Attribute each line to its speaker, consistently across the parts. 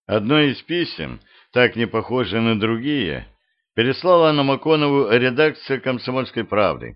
Speaker 1: Одно из писем, так не похожее на другие, переслала Намаконову редакция «Комсомольской правды».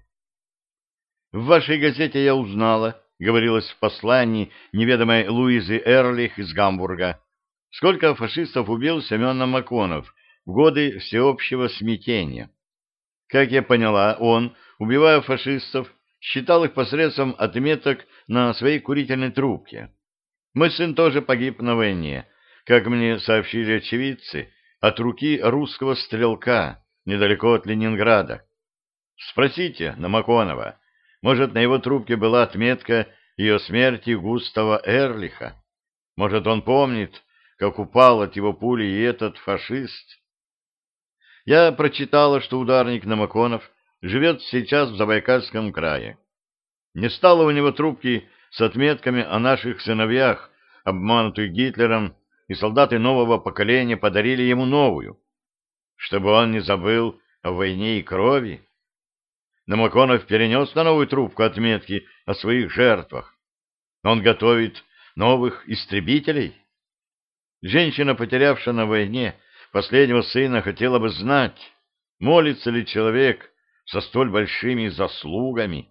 Speaker 1: «В вашей газете я узнала», — говорилось в послании неведомой Луизы Эрлих из Гамбурга, «сколько фашистов убил Семен Намаконов в годы всеобщего смятения. Как я поняла, он, убивая фашистов, считал их посредством отметок на своей курительной трубке. Мой сын тоже погиб на войне, как мне сообщили очевидцы, от руки русского стрелка недалеко от Ленинграда. Спросите Намаконова, может, на его трубке была отметка ее смерти Густава Эрлиха? Может, он помнит, как упал от его пули и этот фашист? Я прочитала, что ударник Намаконов живет сейчас в Забайкальском крае. Не стало у него трубки с отметками о наших сыновьях, обманутых Гитлером, и солдаты нового поколения подарили ему новую, чтобы он не забыл о войне и крови. Намаконов перенес на новую трубку отметки о своих жертвах. Он готовит новых истребителей. Женщина, потерявшая на войне последнего сына, хотела бы знать, молится ли человек со столь большими заслугами.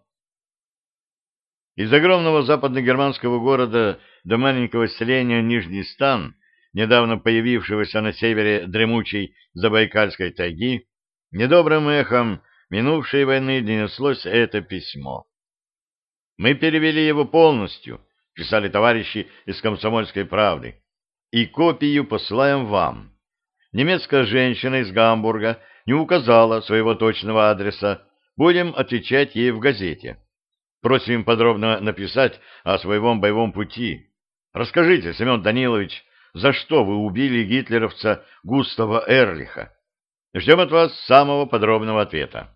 Speaker 1: Из огромного западногерманского города до маленького селения Нижний Стан, недавно появившегося на севере дремучей Забайкальской тайги, недобрым эхом минувшей войны донеслось это письмо. «Мы перевели его полностью», — писали товарищи из «Комсомольской правды», — «и копию посылаем вам. Немецкая женщина из Гамбурга не указала своего точного адреса. Будем отвечать ей в газете. Просим подробно написать о своем боевом пути. Расскажите, Семен Данилович, за что вы убили гитлеровца Густава Эрлиха? Ждем от вас самого подробного ответа».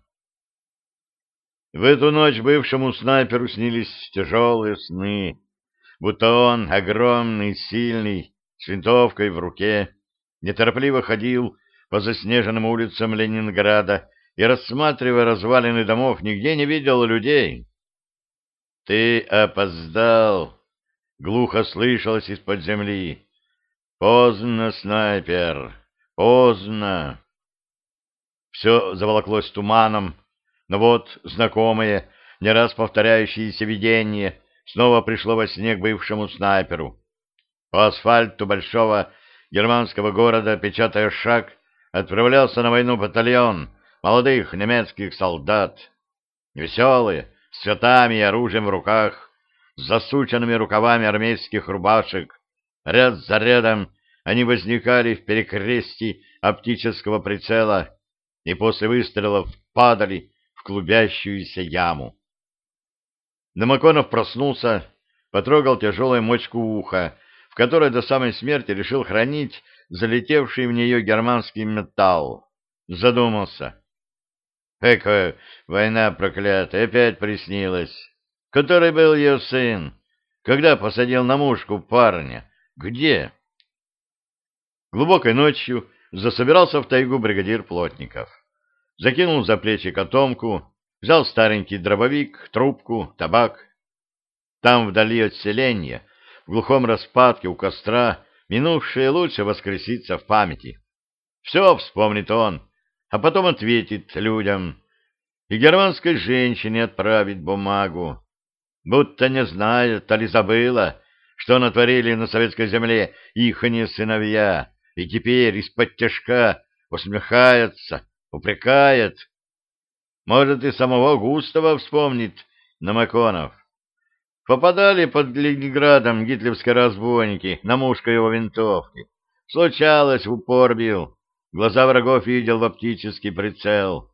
Speaker 1: В эту ночь бывшему снайперу снились тяжелые сны, будто он, огромный, сильный, с винтовкой в руке, неторопливо ходил по заснеженным улицам Ленинграда и, рассматривая развалины домов, нигде не видел людей. «Ты опоздал!» — глухо слышалось из-под земли. «Поздно, снайпер, поздно!» Все заволоклось туманом, но вот знакомое, не раз повторяющееся видение снова пришло во сне к бывшему снайперу. По асфальту большого германского города, печатая шаг, отправлялся на войну батальон молодых немецких солдат. Веселые, с цветами и оружием в руках, с засученными рукавами армейских рубашек, ряд за рядом они возникали в перекрестии оптического прицела и после выстрелов падали в клубящуюся яму. Намаконов проснулся, потрогал тяжелую мочку уха, в которой до самой смерти решил хранить залетевший в нее германский металл. Задумался. Экая война проклятая, опять приснилась. Который был ее сын? Когда посадил на мушку парня? Где? Глубокой ночью засобирался в тайгу бригадир Плотников. Закинул за плечи котомку, взял старенький дробовик, трубку, табак. Там, вдали от селения, в глухом распадке у костра, минувшее лучше воскресится в памяти. Все вспомнит он, а потом ответит людям, и германской женщине отправит бумагу, будто не знает, али забыла, что натворили на советской земле ихние сыновья, и теперь из-под усмехается, упрекает. Может, и самого Густава вспомнит Намаконов. Попадали под Ленинградом гитлеровские разбойники на мушку его винтовки. Случалось, в упор бил. Глаза врагов видел в оптический прицел.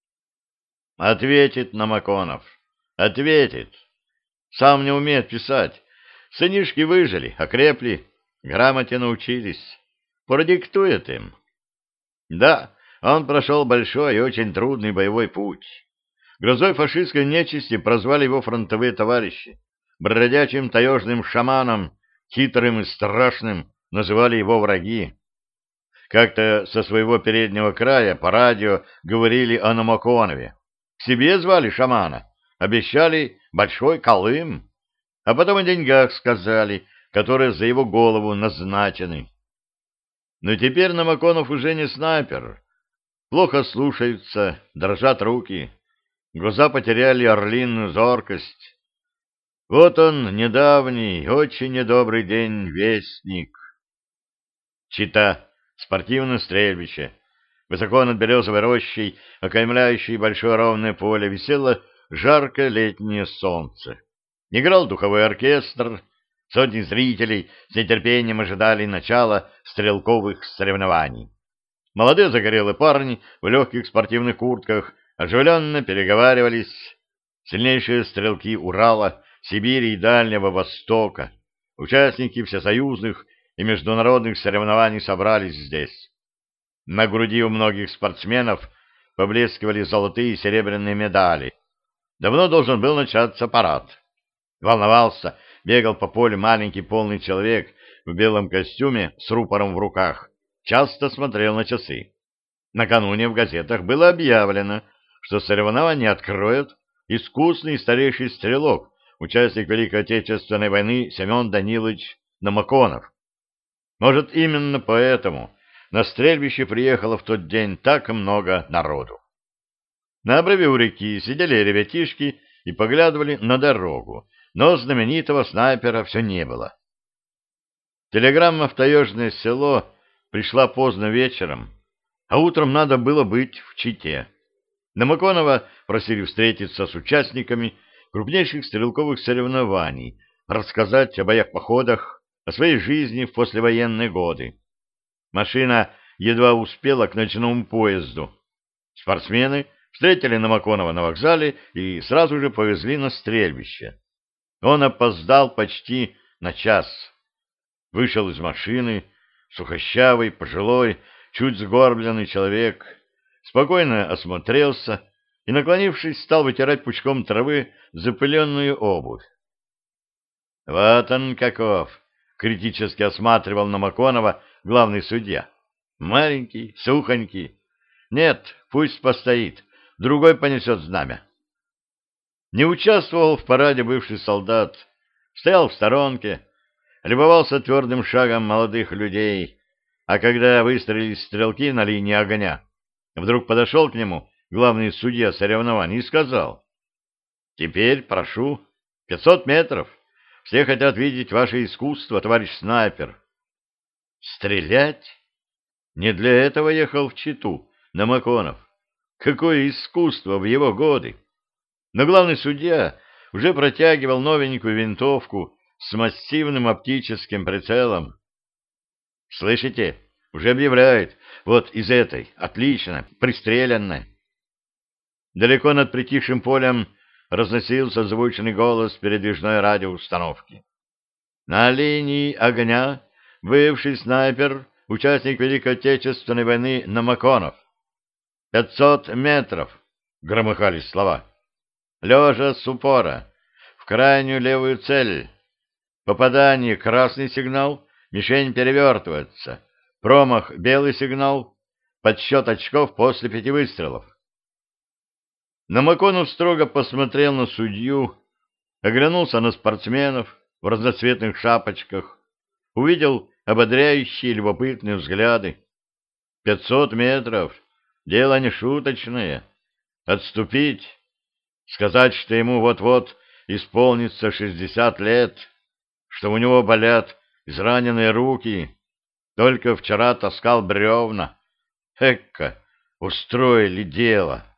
Speaker 1: Ответит Намаконов. Ответит. Сам не умеет писать. Сынишки выжили, окрепли, грамоте научились. Продиктует им. Да, он прошел большой и очень трудный боевой путь. Грозой фашистской нечисти прозвали его фронтовые товарищи. Бродячим таежным шаманом, хитрым и страшным, называли его враги. Как-то со своего переднего края по радио говорили о Намаконове. К себе звали шамана, обещали большой колым, а потом о деньгах сказали, которые за его голову назначены. Но теперь Намаконов уже не снайпер. Плохо слушаются, дрожат руки. Глаза потеряли орлиную зоркость. Вот он, недавний, очень недобрый день, вестник. Чита, спортивное стрельбище. Высоко над березовой рощей, окаймляющей большое ровное поле, висело жаркое летнее солнце. Играл духовой оркестр. Сотни зрителей с нетерпением ожидали начала стрелковых соревнований. Молодые загорелые парни в легких спортивных куртках оживленно переговаривались. Сильнейшие стрелки Урала, Сибири и Дальнего Востока, участники всесоюзных и международных соревнований собрались здесь. На груди у многих спортсменов поблескивали золотые и серебряные медали. Давно должен был начаться парад. Волновался, бегал по полю маленький полный человек в белом костюме с рупором в руках, часто смотрел на часы. Накануне в газетах было объявлено, что соревнования откроет искусный старейший стрелок, участник Великой Отечественной войны Семен Данилович Намаконов. Может, именно поэтому на стрельбище приехало в тот день так много народу. На обрыве у реки сидели ребятишки и поглядывали на дорогу, но знаменитого снайпера все не было. Телеграмма в таежное село пришла поздно вечером, а утром надо было быть в Чите. Намаконова просили встретиться с участниками крупнейших стрелковых соревнований, рассказать о боях-походах, о своей жизни в послевоенные годы. Машина едва успела к ночному поезду. Спортсмены встретили Намаконова на вокзале и сразу же повезли на стрельбище. Он опоздал почти на час. Вышел из машины, сухощавый, пожилой, чуть сгорбленный человек, спокойно осмотрелся и, наклонившись, стал вытирать пучком травы запыленную обувь. «Вот он каков!» — критически осматривал Намаконова главный судья. «Маленький, сухонький. Нет, пусть постоит, другой понесет знамя». Не участвовал в параде бывший солдат, стоял в сторонке, любовался твердым шагом молодых людей, а когда выстрелили стрелки на линии огня, вдруг подошел к нему главный судья соревнований и сказал: «Теперь прошу, 500 метров, все хотят видеть ваше искусство, товарищ снайпер». Стрелять? Не для этого ехал в Читу Намаконов. Какое искусство в его годы! Но главный судья уже протягивал новенькую винтовку с массивным оптическим прицелом. «Слышите? Уже объявляет. Вот из этой. Отлично. Пристреленная». Далеко над притихшим полем разносился звучный голос передвижной радиоустановки. «На линии огня бывший снайпер, участник Великой Отечественной войны Намаконов. 500 метров!» — громыхались слова. «Лежа с упора, в крайнюю левую цель. Попадание — красный сигнал, мишень перевертывается. Промах — белый сигнал, подсчет очков после 5 выстрелов». Намаконов строго посмотрел на судью, оглянулся на спортсменов в разноцветных шапочках, увидел ободряющие любопытные взгляды. 500 метров — дело не шуточное. Отступить, сказать, что ему вот-вот исполнится 60 лет, что у него болят израненные руки, только вчера таскал бревна. Экка, устроили дело.